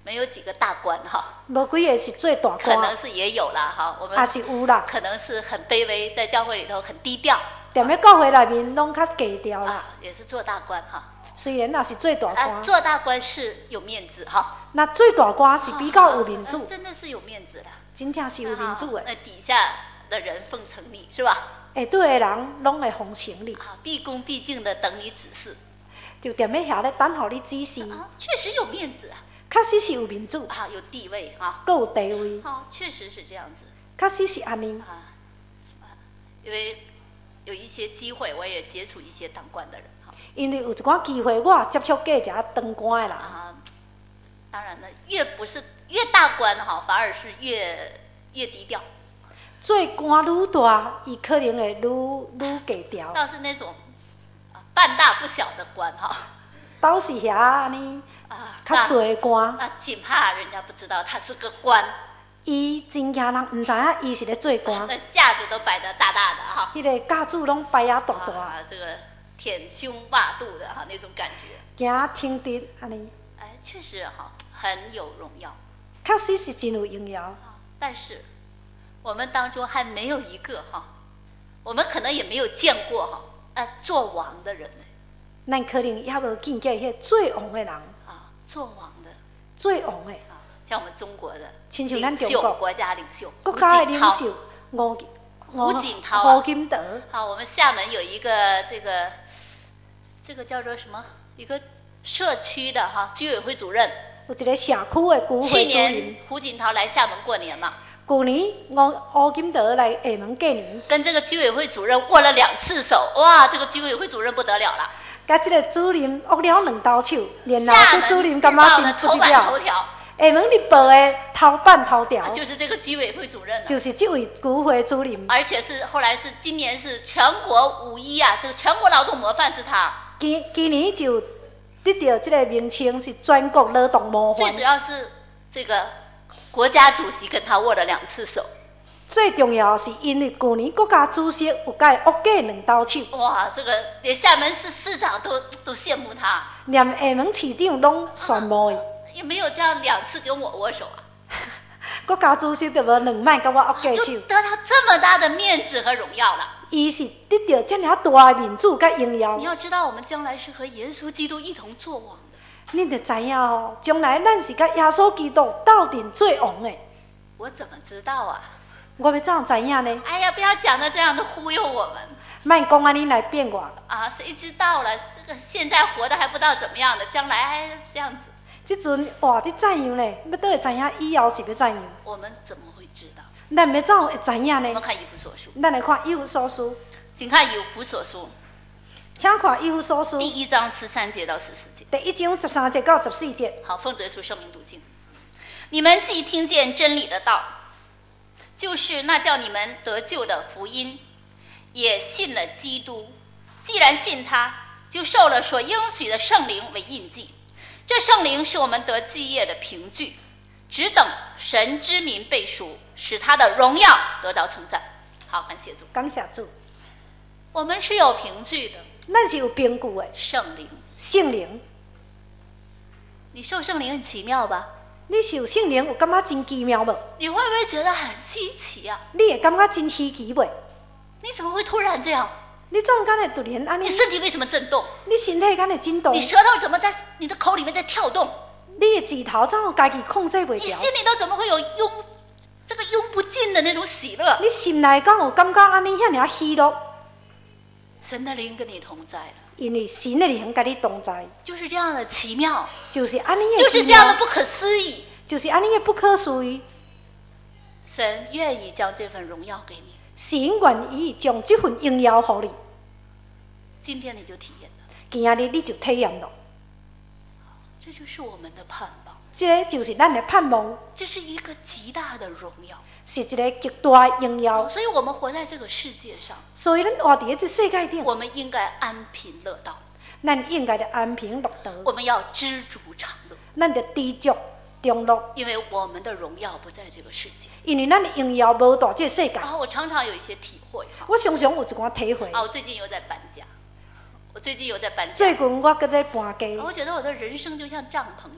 没有几个大官哈， 无几个是最大可能官， 是也有啦哈，我们也是有啦。 可能是很卑微，在教会里头很低调， 踮咧教会内面拢较低调啦。 啊，也是做大官哈。 虽然也是最大啊， 官， 做大官是有面子哈。 那最大官是比较有面子， 啊真的是有面子的， 真正是有面子的。 那底下的人奉承你是吧？ 下对的人拢会奉承你， 啊，毕恭毕敬的等你指示。 就踮咧遐咧等候你指示。 啊，确实有面子啊。 确实是有面子， 啊，有地位啊， 够有地位。 啊，确实是这样子。 确实是安尼。 啊，因为有一些机会，我也接触一些当官的人哈。 因为有一寡机会，我接触过一个当官的人。 啊，当然了，越不是越大官哈，反而是越越低调。 做官愈大，伊可能会愈愈低调。 倒是那种啊半大不小的官哈。 倒是遐安尼啊， 较细的官。 那仅怕人家不知道他是个官。 伊真惊人唔知影伊是咧做官。 那架子都摆得大大的哈。 迄个架子拢摆啊大大。 啊，这个舔胸挖肚的哈那种感觉。 行挺直安尼。 哎，确实哈很有荣耀。 确实是真有荣耀。 但是我们当中还没有一个哈，我们可能也没有见过哈，呃，做王的人呢。 咱可能也无见过迄做王的人。 啊，做王的。 做王的。 啊，像我们中国的。 亲像咱中国国家领袖。 国家的领袖。吴胡锦涛。 胡锦涛。 好，我们厦门有一个这个，这个叫做什么？一个社区的哈居委会主任。 有一个社区的居委会主任。 去年胡锦涛来厦门过年嘛。 去年吴吴锦涛来厦门过年， 跟这个居委会主任握了两次手，哇，这个居委会主任不得了了。 甲这个主任握了两刀手，然后这主任感觉真不得了。 头条。 厦门日报的头版头条。 就是这个居委会主任。 就是这位居委会主任。 而且是后来是今年是全国五一啊，这个全国劳动模范是他。 今今年就得到这个名称是全国劳动模范。 最主要是这个。国家主席跟他握了两次手， 最重要是因为去年国家主席有甲伊握过两刀手。 哇，这个连厦门市市长都都羡慕他， 连厦门市长拢羡慕伊。 也没有这样两次跟我握手啊。 国家主席就无两摆跟我握过手。 就得到这么大的面子和荣耀了。 伊是得到这么大的面子甲荣耀。 你要知道，我们将来是和耶稣基督一同作王。 你就知影哦，将来咱是甲耶稣基督斗阵做王的。 我怎么知道啊？ 我要怎样知影呢？ 哎呀，不要讲的这样的忽悠我们。 莫讲安尼来骗我。 啊，谁知道了？这个现在活的还不知道怎么样的，将来还这样子。 这阵活得怎样呢？要倒会知影以后是要怎样？ 我们怎么会知道？ 咱要怎会知影呢？ 我们看以弗所书。 咱来看以弗所书。 请看以弗所书。 请看以弗所书第一章十三节到十四节。 第一章十三节到十四节。 好，奉主耶稣圣名读经。你们既听见真理的道，就是那叫你们得救的福音，也信了基督。既然信他，就受了所应许的圣灵为印记。这圣灵是我们得基业的凭据，只等神之民被赎，使他的荣耀得到称赞。好，感谢主。 感谢主。 我们是有凭据的。 咱是有凭据的。 圣灵。 圣灵。 你受圣灵很奇妙吧？ 你受圣灵有感觉真奇妙无？ 你会不会觉得很稀奇啊？ 你会感觉真稀奇袂？ 你怎么会突然这样？ 你怎敢会突然安尼？ 你身体为什么震动？ 你身体敢会震动？ 你舌头怎么在你的口里面在跳动？ 你的指头怎有家己控制袂掉？ 你心里头怎么会有拥这个拥不尽的那种喜乐？ 你心内敢有感觉安尼遐尔喜乐？ 神的灵跟你同在了， 因为神的灵跟你同在， 就是这样的奇妙， 就是安尼的， 就是这样的不可思议， 就是安尼的不可思议。 神愿意将这份荣耀给你， 神愿意将这份荣耀给你。 今天你就体验了， 今仔日你就体验了， 这就是我们的盼望。 这就是咱的盼望， 这是一个极大的荣耀， 是一个极大的荣耀。 所以我们活在这个世界上， 所以咱活在这世界顶， 我们应该安贫乐道。 咱应该的安贫乐道。 我们要知足常乐。 咱就知足常乐， 因为我们的荣耀不在这个世界。 因为咱的荣耀无在这世界。 然后我常常有一些体会哈。 我常常有一寡体会。 啊，我最近有在搬家。我最近有在搬家。 最近我搁在搬家。 我觉得我的人生就像帐篷一样。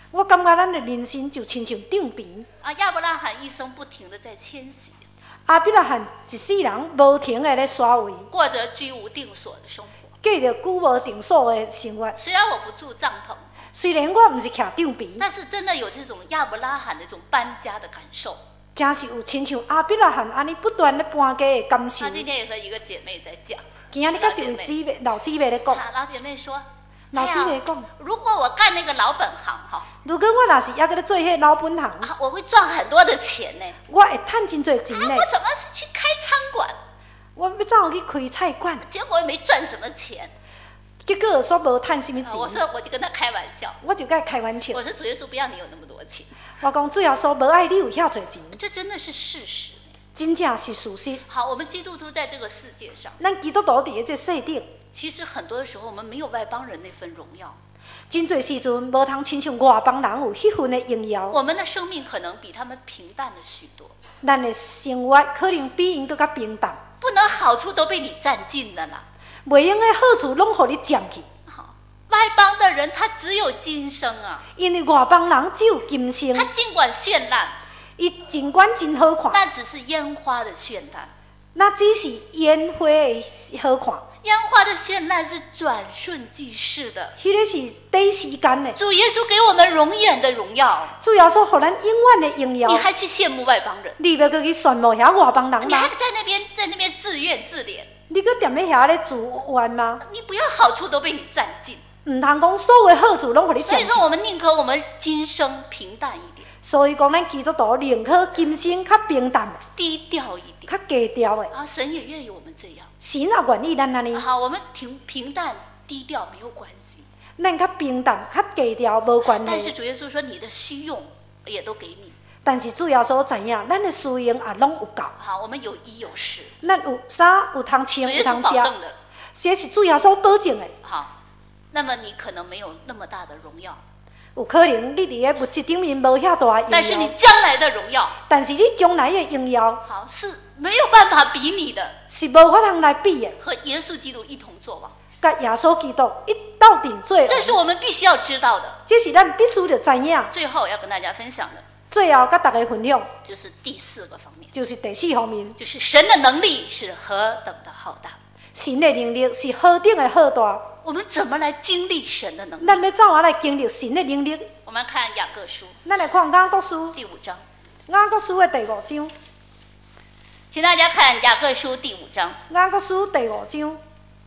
我感觉咱的人生就亲像长平。 啊，亚伯拉罕一生不停的在迁徙， 阿伯拉罕一世人无停的咧刷位， 过着居无定所的生活。 过着久无定所的生活。 虽然我不住帐篷， 虽然我唔是徛长平， 但是真的有这种亚伯拉罕的这种搬家的感受。 真是有亲像阿伯拉罕安尼不断咧搬家的感受。 他今天也和一个姐妹在讲， 今仔日甲一位姊妹老姊妹咧讲， 啊，老姐妹说， 老姊妹讲， 如果我干那个老本行哈， 如果我若是还搁咧做迄老本行， 啊，我会赚很多的钱呢。 我会趁真多钱啊， 呢。 我怎么去开餐馆？ 我要怎样去开菜馆？ 结果也没赚什么钱。 结果说无趁什么钱。 啊我说我就跟他开玩笑， 我就跟他开玩笑。 我说主耶稣不要你有那么多钱。 我讲主要说无爱你有遐多钱。 这真的是事实。 真正是事实。 好，我们基督徒在这个世界上， 咱基督徒伫这世顶， 其实很多的时候我们没有外邦人那份荣耀。 真侪时阵无通亲像外邦人有迄份的荣耀。 我们的生命可能比他们平淡了许多。 咱的生活可能比因更加平淡。 不能好处都被你占尽了啦。 袂用的好处拢互你占去。 好，外邦的人他只有今生啊。 因为外邦人只有今生。 他尽管绚烂， 伊尽管真好看， 那只是烟花的绚烂。 那只是烟花的好看。 烟花的绚烂是转瞬即逝的， 迄个是短时间的。 主耶稣给我们永远的荣耀， 主要说互咱永远的荣耀。 你还去羡慕外邦人？ 你要去羡慕遐外邦人吗？ 你还在那边在那边自怨自怜？ 你搁踮咧遐咧自怨吗？ 你不要好处都被你占尽， 唔通讲所有的好处拢互你占尽。 所以说，我们宁可我们今生平淡一点。 所以讲，咱基督徒宁可今生较平淡， 低调一点， 较低调的。 啊，神也愿意我们这样。 神也愿意咱安尼。 好，我们平平淡低调没有关系。 咱较平淡、较低调无关系。 但是主耶稣说，你的需用也都给你。 但是主要所知影，咱的需用也拢有够。 好，我们有衣有食。 咱有衫有通穿有通食， 的， 这是主要所保证的。 好，那么你可能没有那么大的荣耀。 有可能你伫个物质顶面无遐大荣耀， 但是你将来的荣耀， 但是你将来的荣耀， 好是没有办法比拟的， 是无法通来比的。 和耶稣基督一同作王， 甲耶稣基督一道顶做王， 这是我们必须要知道的。 这是咱必须要知影。 最后要跟大家分享的， 最后甲大家分享， 就是第四个方面， 就是第四方面， 就是神的能力是何等的浩大， 神的能力是何等的浩大。 我们怎么来经历神的能力？ 咱要怎样来经历神的能力？ 我们看雅各书， 咱来看雅各书第五章。 雅各书的第五章， 请大家看雅各书第五章。 雅各书第五章，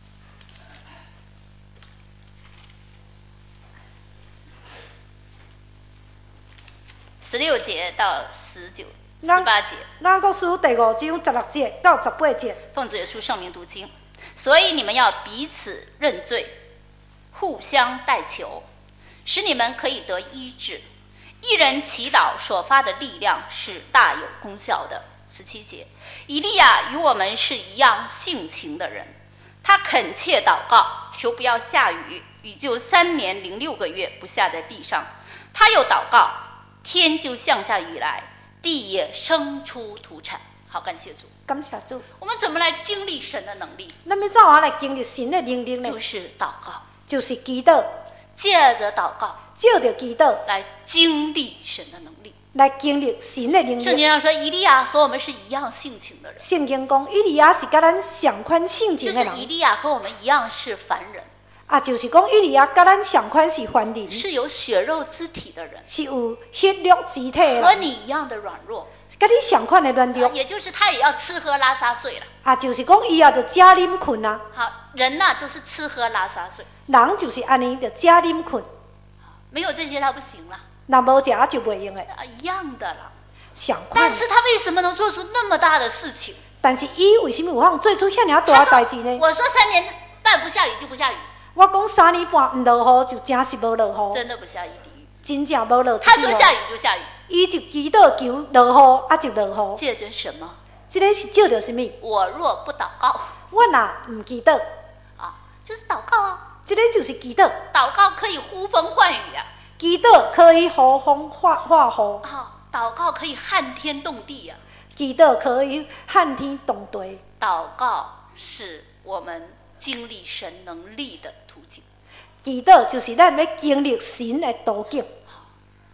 十六节到十九、十八节。 雅各书第五章十六节到十八节。 奉主耶稣圣名读经。所以你们要彼此认罪，互相代求，使你们可以得医治。一人祈祷所发的力量是大有功效的。十七节，以利亚与我们是一样性情的人，他恳切祷告，求不要下雨，雨就三年零六个月不下在地上。他又祷告，天就降下雨来，地也生出土产。好，感谢主， 感谢主。 我们怎么来经历神的能力？ 咱要怎样来经历神的能力呢？ 就是祷告， 就是祈祷， 借着祷告， 借着祈祷来经历神的能力， 来经历神的能力。 圣经上说，以利亚和我们是一样性情的人。 圣经讲，以利亚是甲咱相款性情的人。 就是以利亚和我们一样是凡人。 啊，就是讲以利亚甲咱相款是凡人， 是有血肉之体的人， 是有血肉之体的人， 和你一样的软弱， 甲你相款的软弱， 啊，也就是他也要吃喝拉撒睡了。 啊，就是讲伊也着食啉困啊。 好，人呐、啊、都是吃喝拉撒睡， 人就是安尼着食啉困， 没有这些他不行了。 若无食就袂用的， 啊，一样的啦。 相款。 但是他为什么能做出那么大的事情？ 但是伊为什么有法做出遐尔大代志呢？ 我说三年半不下雨就不下雨。 我讲三年半唔落雨就真是无落雨， 真的不下一滴雨， 真正无落。 他说下雨就下雨， 伊就祈祷求落雨，啊就落雨。 借着什么？ 这个是借着什么？ 我若不祷告， 我若唔祈祷， 啊，就是祷告啊。 这个就是祈祷。 祷告可以呼风唤雨啊。 祈祷可以呼风化化雨。 啊，祷告可以撼天动地啊。 祈祷可以撼天动地。 祷告是我们经历神能力的途径。 祈祷就是咱要经历神的途径。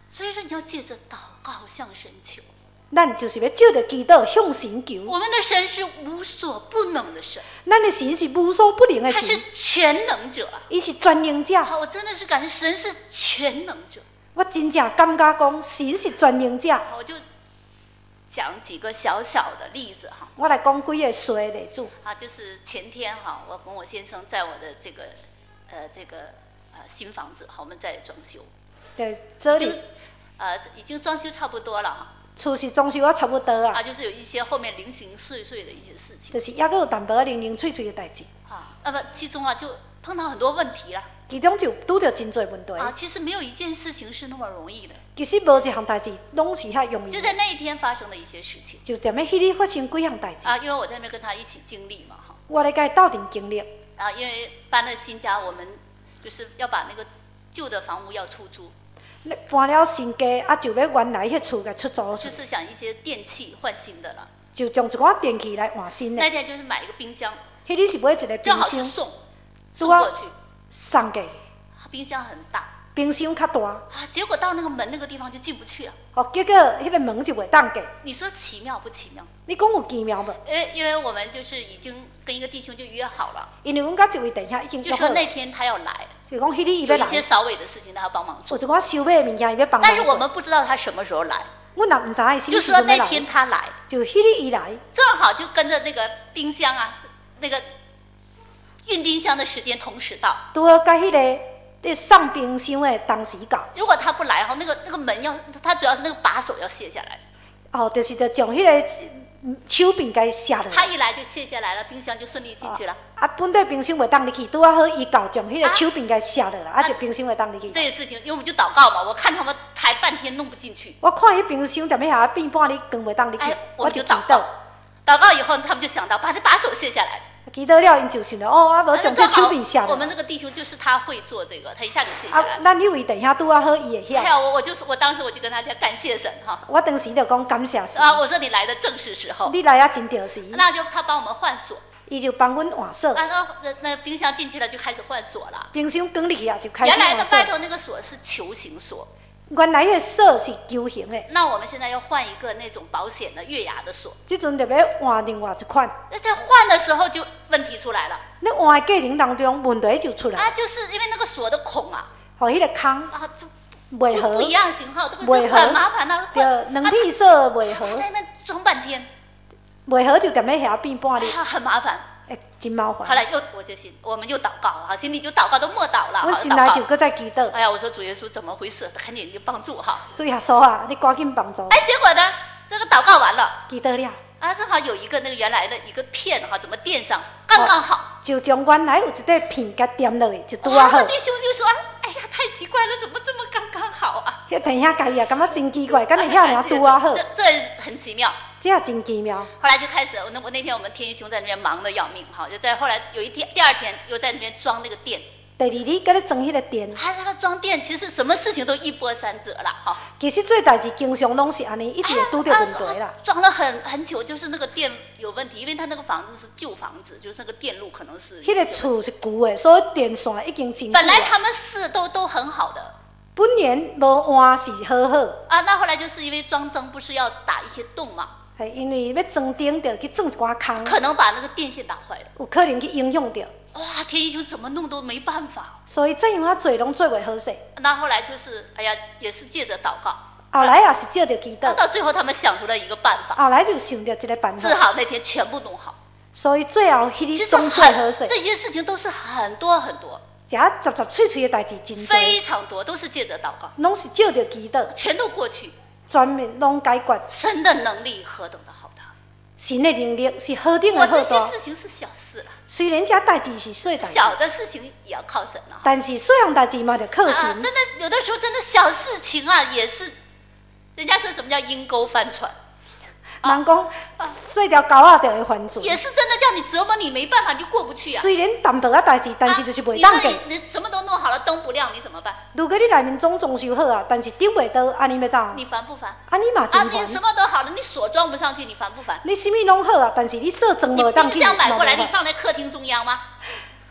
所以说你要借着祷告向神求。 咱就是要借着祈祷向神求。 我们的神是无所不能的神， 咱的神是无所不能的他是神， 全能者。 伊是全能者。 好，我真的是感觉神是全能者。 我真正感觉讲神是全能者。 好，我就讲几个小小的例子哈。 我来讲几个小的例子。 啊，就是前天哈，我跟我先生在我的这个呃这个呃新房子，好，我们在装修。 对，这里呃已经装修差不多了哈。 厝是装修啊差不多啊。 啊，就是有一些后面零零碎碎的一些事情。 就是还阁有淡薄零零碎碎的代志。 啊，那么其中啊就碰到很多问题啦。 其中就拄着真侪问题。 啊，其实没有一件事情是那么容易的。 其实无一项代志拢是遐容易。 就在那一天发生的一些事情。 就踮咧迄日发生几项代志。 啊，因为我在那边跟他一起经历嘛，哈。 我咧甲伊斗阵经历。 啊，因为搬了新家，我们就是要把那个旧的房屋要出租。 搬了新家，啊，就要原来迄厝给出租。 就是想一些电器换新的了。 就将一寡电器来换新的。 那天就是买一个冰箱。 迄日是买一个冰箱。 正好是送，送过去。 送过去。 冰箱很大。 冰箱较大。 啊，结果到那个门那个地方就进不去了。 哦，结果迄个门就袂当过。 你说奇妙不奇妙？ 你讲有奇妙无？ 呃，因为我们就是已经跟一个弟兄就约好了。 因为阮甲一位弟兄已经约好。 就说那天他要来。 就讲迄日伊要来。 有一些扫尾的事情他要帮忙做。 有一寡收尾的物件伊要帮忙做。 但是我们不知道他什么时候来。 阮也唔知伊什么时候来。 就说那天他来。 就迄日伊来。 正好就跟着那个冰箱啊，那个运冰箱的时间同时到。 拄好甲迄个。这上冰箱的当时到， 如果他不来哈，那个那个门要，他主要是那个把手要卸下来。 哦，就是就将迄个手柄给卸落。 他一来就卸下来了，冰箱就顺利进去了。 哦、啊，本地冰箱袂当入去，拄啊好伊到将迄个手柄给卸落了，啊，就冰箱会当入去。 这个事情，因为我们就祷告嘛，我看他们抬半天弄不进去。 我看迄冰箱踮咧遐变半日，更袂当入去， 哎、 我就祷告。祷告以后，他们就想到把这把手卸下来。 祈祷了，因就想着哦，啊，无将这手柄下来。 我们那个弟兄就是他会做这个，他一下就卸下来。 啊，咱迄位弟兄拄啊好，伊会晓。 还有我，我就是我当时我就跟他讲感谢神哈。 我当时就讲感谢神。 啊，我说你来的正是时候。 你来啊，真着时。 那就他帮我们换锁。 伊就帮阮换锁。 啊，那那那冰箱进去了就开始换锁了。 冰箱关入去啊，就开始换锁。 原来的外头那个锁是球形锁。 原来迄锁是球形的。 那我们现在要换一个那种保险的月牙的锁。 这阵就要换另外一款。 那在换的时候就问题出来了。 你换的过程当中问题就出来。 啊，就是因为那个锁的孔啊。 哦，迄个孔。 啊，就袂合。 不一样型号，这个就很麻烦啊。 对，两片锁袂合。 在那边装半天。 袂合就踮咧遐变半日。 啊，很麻烦。 哎，真麻烦。 后来又我就心，我们又祷告啊，心里就祷告都默祷了。 我心内就搁在祈祷。 哎呀，我说主耶稣怎么回事？赶紧就帮助哈。 主耶稣啊，你赶紧帮助。 哎，结果呢，这个祷告完了， 祈祷了。 啊，正好有一个那个原来的一个片哈，怎么垫上，刚刚好。 哦、就将原来有一块片给垫落去，就拄啊好。 弟兄就说：“哎呀，太奇怪了，怎么这么刚刚好啊？” 迄弟兄家己也感觉真奇怪，敢会遐尔拄啊好。 这这很奇妙。 这也真奇妙。 后来就开始，我那我那天我们天一兄在那边忙得要命哈，就在后来有一天第二天又在那边装那个电。 第二日搁咧装迄个电。 他那个装电，其实什么事情都一波三折啦哈。 其实做代志经常拢是安尼，一直会拄着问题啦。 啊啊、装了很很久，就是那个电有问题，因为他那个房子是旧房子，就是那个电路可能是。 迄个厝是旧的，所以电线已经真。 本来他们是都都很好的。 本年无换是好好。 啊，那后来就是因为装灯不是要打一些洞嘛。 系因为要装电就去装一寡坑， 可能把那个电线打坏了， 有可能去影响到。 哇，天一兄怎么弄都没办法， 所以这样啊做拢做袂好势。 那后来就是，哎呀，也是借着祷告。 后来也是借着祈祷。 到最后他们想出了一个办法。 后来就想到一个办法。 治好那天全部弄好。 所以最后迄日总最好势。 这些事情都是很多很多。 这杂杂碎碎的代志真多。 非常多，都是借着祷告。 拢是借着祈祷。 全都过去。 全面拢解决。 神的能力何等的好大！ 神的能力是何等的好大！ 这些事情是小事啦。 虽然这代志是小代志。 小的事情也要靠神啊。 但是小样代志嘛，就靠神。 啊，真的有的时候真的小事情啊，也是，人家说什么叫阴沟翻船。 人讲细条沟仔就会翻船。 也是真的叫你折磨你没办法，你就过不去啊。 虽然淡薄仔代志，但是就是袂当过。 你什么都弄好了，灯不亮，你怎么办？ 如果你内面总装修好啊，但是顶袂到，安尼要怎？ 你烦不烦？ 安尼嘛真烦。 啊，你什么都好了，你锁装不上去，你烦不烦？ 你什么拢好啊，但是你锁装无当去。 冰箱买过来，你放在客厅中央吗？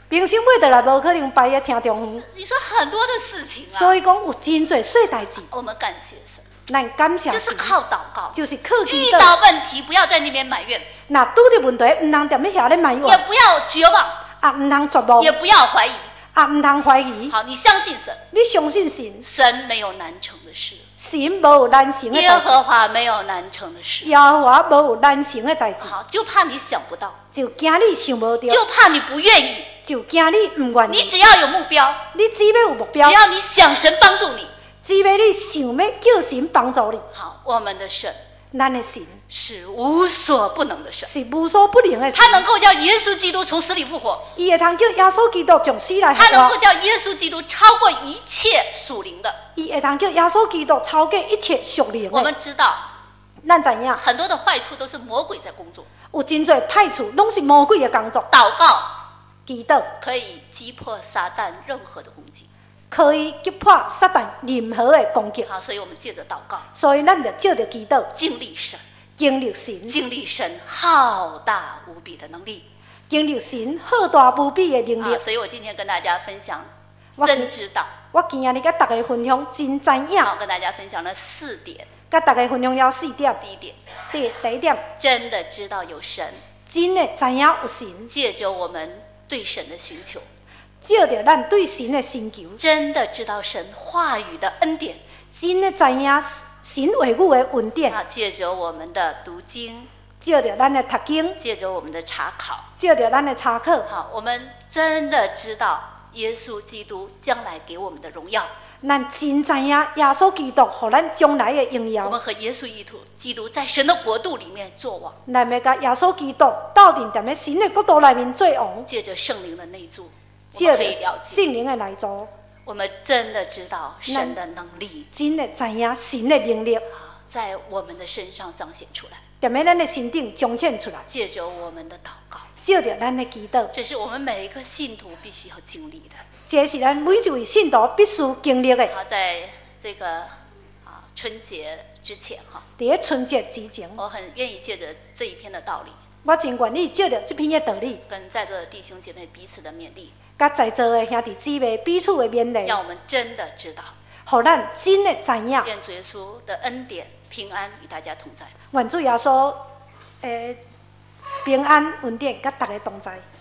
平生尾就来无可能摆个听中园。 你说很多的事情啊。 所以讲有真侪细代志。 我们感谢神。 咱感谢神。 就是靠祷告。 就是靠祈祷。 遇到问题不要在那边埋怨。 那拄着问题，唔通踮咧遐咧埋怨。 也不要绝望。 啊，唔通绝望。 也不要怀疑。 啊，唔通怀疑。 好，你相信神。 你相信神。 神没有难成的事。 神无有难成的代志。 耶和华没有难成的事。 耶和华无有难成的代志。 好，就怕你想不到。 就惊你想无到。 就怕你不愿意。 就惊你唔愿意。 你只要有目标。 你只要有目标。 只要你想神帮助你。 只要你想要叫神帮助你。 好，我们的神。 咱的神是无所不能的神， 是无所不能的神。 他能够叫耶稣基督从死里复活， 伊会通叫耶稣基督从死来复活。 他能够叫耶稣基督超过一切属灵的， 伊会通叫耶稣基督超过一切属灵的。 我们知道， 咱知影很多的坏处都是魔鬼在工作， 有真侪歹处拢是魔鬼的工作。 祷告、 祈祷可以击破撒旦任何的攻击。 可以击破撒旦任何的攻击。 好，所以我们借着祷告， 所以咱就借着祈祷， 经历神， 经历神， 经历神浩大无比的能力， 经历神浩大无比的能力。 啊，所以我今天跟大家分享，真知道。 我今日跟大家分享真知影。 好，跟大家分享了四点。 跟大家分享了四点。 第一点， 第第一点， 真的知道有神， 真的知影有神， 借着我们对神的寻求。 借着咱对神的寻求， 真的知道神话语的恩典， 真的知影神话语的恩典。 啊，借着我们的读经， 借着咱的读经， 借着我们的查考， 借着咱的查考。 好，我们真的知道耶稣基督将来给我们的荣耀。 咱真知影耶稣基督给咱将来的荣耀。 我们和耶稣基督在神的国度里面作王。 咱要甲耶稣基督斗阵踮咧神的国度内面做王。 借着圣灵的内住。 借着圣灵的来做， 我们真的知道神的能力， 真的知影神的能力在我们的身上彰显出来， 踮在咱的身顶彰显出来。 借着我们的祷告， 借着咱的祈祷， 这是我们每一个信徒必须要经历的。 这是咱每一位信徒必须经历的。 好，在这个啊春节之前哈， 在春节之前， 我很愿意借着这一篇的道理， 我真愿意借着这篇的道理， 跟在座的弟兄姐妹彼此的勉励。 甲在座的兄弟姊妹彼此的勉励， 让我们真的知道， 互咱真的知影。 愿主耶稣的恩典、平安与大家同在。 愿主耶稣，诶，平安恩典甲大家同在。